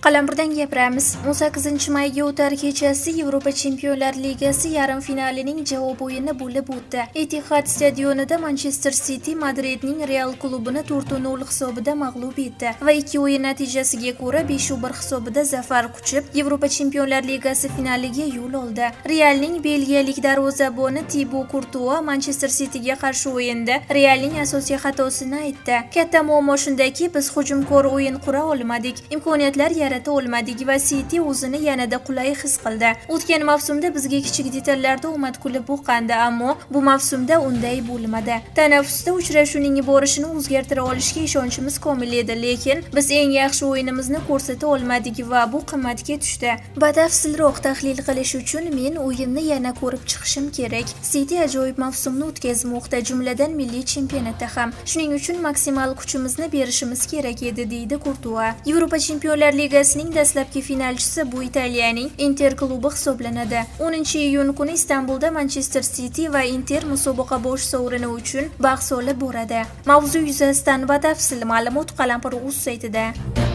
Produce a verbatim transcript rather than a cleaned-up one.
Qalampirdan gapiramiz. o'n sakkizinchi mayga o'tar kechasi Yevropa Chempionlar Ligasi yarim finalining javob o'yini bo'lib o'tdi. Etihad stadionida Manchester City Madridning Real klubini to'rt nol hisobida mag'lub etdi va ikki o'yin natijasiga ko'ra besh bir hisobida zafar quchib, Yevropa Chempionlar Ligasi finaliga yo'l oldi. Realning belgiyalik darvozaboni Thibaut Courtois Manchester Cityga qarshi o'yinda Realning asosiy xatosini aytdi. Katta muammo shundaki, biz hujumkor o'yin qura olmadik. Imkoniyatlar yarata olmadik va City o'zini yanada qulay his qildi. O'tgan mavsumda bizga kichik detallarda omad kulib boqqandi, ammo bu mavsumda unday bo'lmadi. Tanaffusda uchrashuvning borishini o'zgartira olishga ishonchimiz komil edi, lekin biz eng yaxshi o'yinimizni ko'rsata olmadik va bu qimmatga tushdi. Batafsilroq tahlil qilish uchun men o'yinni yana ko'rib chiqishim kerak. City ajoyib mavsumni o'tkazmoqda, jumladan milliy chempionatda ham. Shuning uchun maksimal kuchimizni berishimiz kerak edi, deydi Courtois. Yevropa Chempionlar Ligasining dastlabki finalchisi bu Italiyaning Inter klubi hisoblanadi. o'ninchi iyun kuni Istanbulda Manchester City va Inter musobaqa bosh sovrini uchun bahs olib boradi. Mavzu yuzasidan batafsil ma'lumot Qalampir.uz saytida.